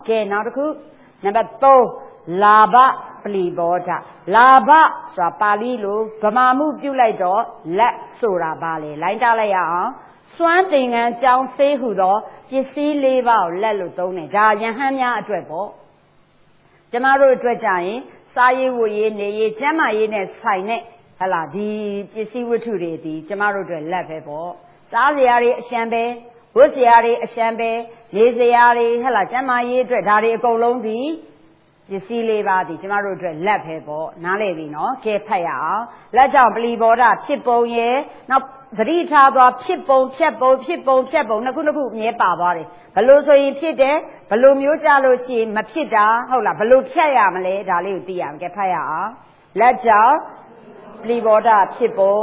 ကဲနောက်တစ်ခုနံပါတ်3လာဘပလီဘောဓလာဘဆိုတာပါဠိလိုဗမာမှုပြုလိုက်တော့လက်ဆိုတာပါလေလိုင်းတားလိုက်ရအောင်စွမ်းတင်ငန်းကြောင်းသေးဟုသောပစ္စည်း၄ပါးကိုလက်လို့သုံးတယ်ဒါယဟန်များအတွက်ပေါ့ကျမတို့အတွက်ကြရင်စားရေးဝတ်ရေးနေရေးကျန်းမာရေးနဲ့ဆိုင်တဲ့ဟလာဒီပစ္စည်းဝတ္ထုတွေဒီကျမတို့အတွက်လက်ပဲပေါ့စားစရာတွေအရှံပဲဝတ်စရာတွေအရှံပဲနေစရာတွေဟလာကျန်းမာရေးအတွက်ဒါတွေအကုန်လုံးဒီပစ္စည်း၄ပါးဒီကျမတို့အတွက်လက်ပဲပေါ့နားလည်ပြီနော်ကဲဖတ်ရအောင်လက်ကြောင့်ပလီဘောဓဖြစ်ပုံရဲ့နောက်သတိထားသွားဖြစ်ပုံဖြတ်ပုံဖြစ်ပုံဖြတ်ပုံနှစ်ခုအမြဲပါသွားတယ်ဘလို့ဆိုရင်ဖြစ်တယ်ဘလို့မျိုးကြလို့ရှိရင်မဖြစ်တာဟုတ်လားဘလို့ဖြတ်ရမလဲဒါလေးကိုသိရမယ်ကဲဖတ်ရအောင်လက်ကြောင့်ပလီဘောဓဖြစ်ပုံ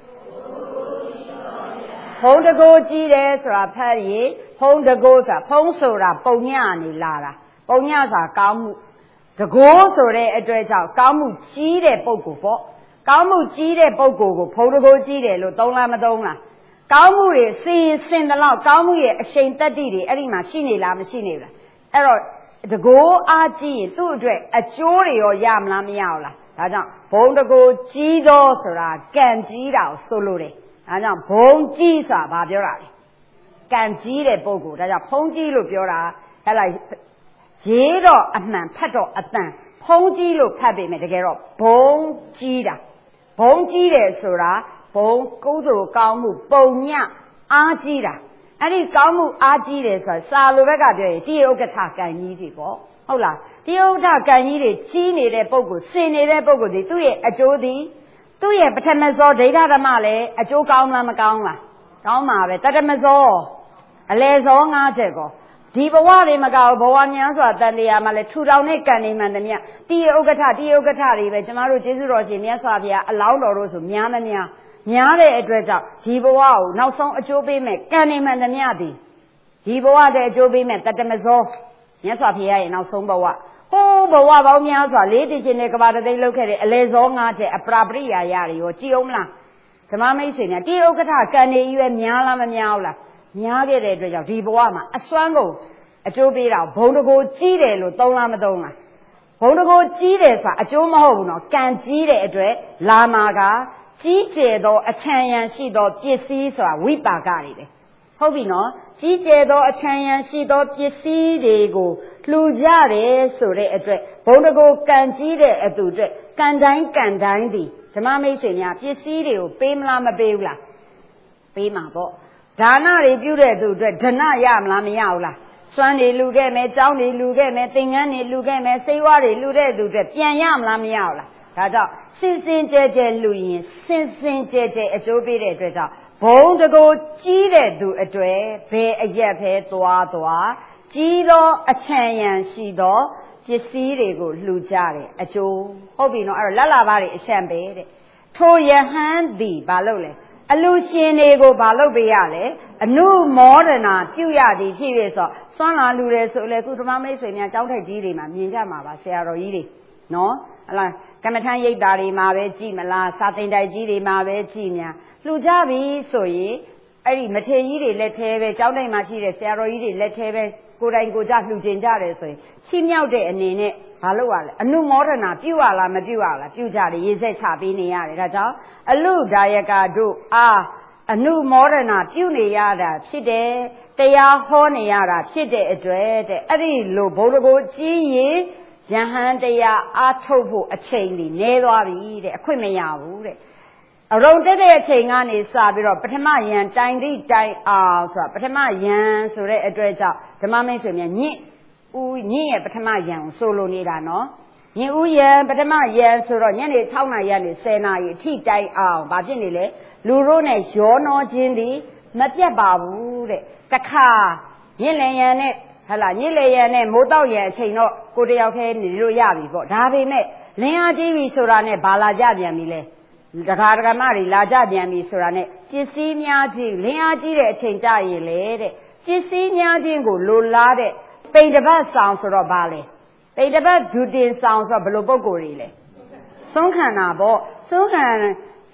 ဖုံးတကိုးကြီးတယ်ဆိုတာဖတ်ရင်ဖုံးတကိုးဆိုတာဖုံးဆိုတာပုံညနေလာတာပုံညဆိုတာကောင်းမှုတကိုးဆိုတဲ့အတွက်ကြောင့်ကောင်းမှုကြီးတဲ့ပုဂ္ဂိုလ်ပေါ့ကောင်းမှုကြီးတဲ့ပုဂ္ဂိုလ်ကိုဖုံးတကိုးကြီးတယ်လို့သုံးလားမသုံးလားကောင်းမှုတွေစင်တယ်လို့ကောင်းမှုရဲ့အရှိန်တတ္တိတွေအဲ့ဒီမှာရှိနေလားမရှိနေလားအဲ့တော့တကိုးအားကြီးရင်သူ့အတွက်အကျိုးတွေရောရမလားမရဘူးလားဒါကြောင့်ဘုံတကိုးကြီးသောဆိုတာကံကြီးတာကိုဆိုလိုတယ်ဒါကြောင့်ဘုံကြီးဆိုတာဘာပြောတာလဲကံကြီးတဲ့ပုဂ္ဂိုလ်ဒါကြောင့်ဖုံးကြီးလို့ပြောတာဟဲ့လားရေးတော့အမှန်ဖတ်တော့အတန်ဖုံးကြီးလို့ဖတ်ပေမဲ့တကယ်တော့ဘုံကြီးတာဘုံကြီးတယ်ဆိုတာဘုံကုသိုလ်ကောင်းမှုပုံညအားကြီးတာအဲ့ဒီကောင်းမှုအားကြီးတယ်ဆိုတာစာလိုဘက်ကပြောရင်တိယဥက္ကဋ္ဌကံကြီးတွေပေါ့ဟုတ်လားတိယဥက္ကဋ္ဌကံကြီးတွေကြီးနေတဲ့ပုဂ္ဂိုလ်စင်နေတဲ့ပုဂ္ဂိုလ်ဒီသူ့ရဲ့အကျိုးသည်သူ့ရဲ့ပထမဇောဒိဋ္ဌဓမ္မလည်းအကျိုးကောင်းလားမကောင်းလားကောင်းပါပဲတတမဇောအလေဇော၅ချက်ကောဒီဘဝတွေမကောက်ဘဝများစွာတန်တရားမှာလဲထူထောင်တဲ့ကံနေမှန်သမျှတိယဥက္ကဋ္ဌတွေပဲကျမတို့ကျေးဇူးတော်ရှင်မြတ်စွာဘုရားအလောင်းတော်တို့ဆိုများတဲ့အတွက်ကြောင့်ဒီဘဝကိုနောက်ဆုံးအကျိုးပေးမဲ့ကံနေမှန်သမျှဒီဘဝတဲ့အကျိုးပေးမဲ့တတမဇောမြတ်စွာဘုရားရဲ့နောက်ဆုံးဘဝဟိုးဘဝပေါင်းများစွာလေးတည်ခြင်းနဲ့ကဘာတသိန်းလောက်ခဲ့တဲ့အလေဇော၅ချက်အပရာပရိယာယတွေရောကြည်အောင်မလားဓမ္မမိတ်ဆွေများတိယဥက္ကဋ္ဌကံနေကြီးပဲများလားမများဘူးလားများခဲ့တဲ့အတွက်ကြောင့်ဒီဘဝမှာအစွမ်းကုန်အကျိုးပေးတာဘုံတကိုကြီးတယ်လို့သုံးလားမသုံးလားဘုံတကိုကြီးတယ်ဆိုတာအကျိုးမဟုတ်ဘူးနော်ကံကြီးတဲ့အတွက်လာမှာကကြီးကျယ်သောအချမ်းရံရှိသောပစ္စည်းဆိုတာဝိပါကတွေပဲဟုတ်ပြီနော်ကြီးကျယ်သောအချမ်းရံရှိသောပစ္စည်းတွေကိုလှူကြတယ်ဆိုတဲ့အတွက်ဘုံတကိုကံကြီးတဲ့အတူအတွက်ကံတိုင်းဒီဓမ္မမိတ်ဆွေများပစ္စည်းတွေကိုပေးမလားမပေးဘူးလားပေးမှာပေါ့ဒါနတွေပြုတဲ့သူအတွက်ဒဏရမလားမရဘူးလားစွမ်းတွေလူခဲ့မယ်ကြောင်းတွေလူခဲ့မယ်သင်္ကန်းတွေလူခဲ့မယ်စိတ်ဝါးတွေလူတဲ့သူအတွက်ပြန်ရမလားမရဘူးလားဒါကြောင့်စင်ကြဲလူရင်စင်ကြဲအကျိုးပေးတဲ့အတွက်ကြောင့်ဘုံတကိုကြီးတဲ့သူအတွက်ဘယ်အရက်ပဲသွားကြီးသောအချမ်းရံရှိသောပစ္စည်းတွေကိုလှူကြတယ်အကျိုးဟုတ်ပြီနော်အဲ့တော့လက်လာပါတွေအရှံပဲတဲ့ထိုယဟန်သည်ဘာလုပ်လဲအလူရှင်တွေကိုဘာလုပ်ပေးရလဲအနုမောဒနာပြုရသည်ဖြစ်ဖြစ်ဆိုစွမ်းလာလူတယ်ဆိုလေခုဓမ္မမိတ်ဆွေများကျောင်းထိုက်ကြီးတွေမှာမြင်ကြမှာပါဆရာတော်ကြီးတွေနော်ဟလားကမ္မထမ်းရိပ်တာတွေမှာပဲကြည်မလားစာသင်တိုက်ကြီးတွေမှာပဲကြည်များလှူကြပြီဆိုရင်အဲ့ဒီမထေကြီးတွေလက်ထဲပဲကျောင်းထိုက်မှာရှိတဲ့ဆရာတော်ကြီးတွေလက်ထဲပဲကိုယ်တိုင်ကိုယ်ကြလှူကျင်ကြတယ်ဆိုရင်ချီးမြှောက်တဲ့အနေနဲ့ဘာလို့ရလဲအနုမောဒနာပြုရလားမပြုရလားပြုကြတယ်ရေစက်ချပေးနေရတယ်ဒါကြောင့်အလုဒါယကတို့အားအနုမောဒနာပြုနေရတာဖြစ်တယ်တရားဟောနေရတာဖြစ်တဲ့အတွက်တဲ့အဲ့ဒီလိုဘုံတကိုကြီးရင်ယဟန်တရားအားထုတ်ဖို့အချိန်ကြီးနည်းသွားပြီတဲ့အခွင့်မရဘူးတဲ့အရုံတက်တဲ့အချိန်ကနေစပြီးတော့ပထမယံတိုင်သည့်တိုင်အောင်ဆိုတာပထမယံဆိုတဲ့အတွက်ကြောင့်ဓမ္မမိတ်ဆွေများညင့်ရဲ့ပထမယံကိုဆိုလိုနေတာနော်ညင်ဦးယံပထမယံဆိုတော့ညနေ6နာရီကနေ10နာရီအထိတိုင်အောင်ဘာဖြစ်နေလဲလူတို့နဲ့ရောနှောခြင်းသည်မပြတ်ပါဘူးတဲ့တခါညင်လေယံနဲ့ဟလာညင်လေယံနဲ့မိုးတောက်ယံအချိန်တော့ကိုတယောက်ခဲနေလို့ရပြီပေါ့ဒါပေမဲ့လင်းအားကြီးပြီဆိုတာနဲ့ဘာလာကြပြန်ပြီလဲတခါတခါမတွေလာကြပြန်ပြီဆိုတာနဲ့ပစ္စည်းများကြီးလင်းအားကြီးတဲ့အချိန်ကြရင်လေတဲ့ပစ္စည်းများခြင်းကိုလိုလားတဲ့ပိန်တပတ်ဆောင်ဆိုတော့ဘာလဲပိန်တပတ်ဒုတင်ဆောင်ဆိုတော့ဘယ်လိုပုံကိုယ်တွေလဲဆုံးခံတာပေါ့ဆုံးခံ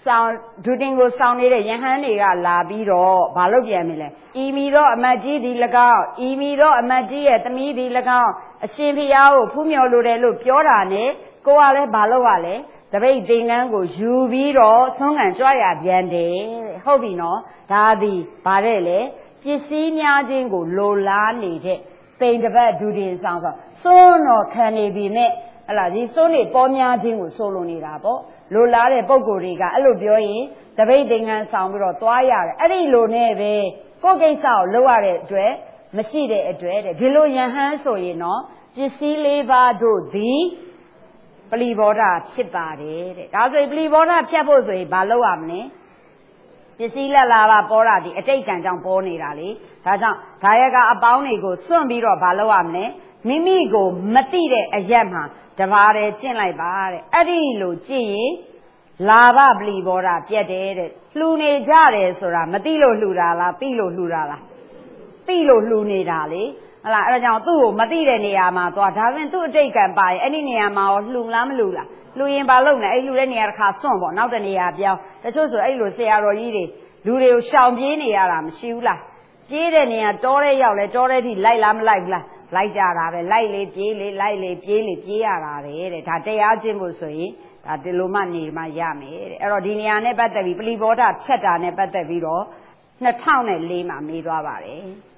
Sound Duting go sound it, Yahanega, Labido, Balogiamile. Imido, a magi di lagao, Imido, a magi at the me di lagao, a Shimpiao, Pumio Lurelu, Piorane, Goale, Baloale, the way Dingango, Jubiro, Song and Joya Biende, Hobino, Dadi, Barele, Pisinia Dingo, Lola needed, paint the bed duty sound. So no can it be met. Allah, this only Pomia Dingo solo nirabo. Lola de Bogoriga, Alubio, the waiting and sound of Toya, Eddie Loneve, Fogasa, lower dread, Machide a dread, below your hands so you know, Gisiliva do thee, Blivora, Chipari, as I believe what a chapels a balo amne, Gisila lava bora, the Atakan down pony rally, Tayaga a bounty go soon be a balo amne, Mimi go, Matide a yamha. Davare, chin like bar, Adilo, G, Lava blibora, Piede, Lune Jare, Sora, Matilo Lurala, Pilo Lurala, Pilo Lune Dali, Alajan, Matide Niama, thought having to take and buy any Niama or Lulam Lula, Luin Balona, Elurenia Casson, not the Niabia, that's also Elu Searo Yidi, Lulio Shambini Aram, Shula, Jedenia, Dore Yale, Dore, Lailam Laila. Like that, lightly, Piara, Tatea Jimusui, that the Lumani, Miami, Erodinia, never the believe what a cheddar, never the Viro, the town at Lima, Midway.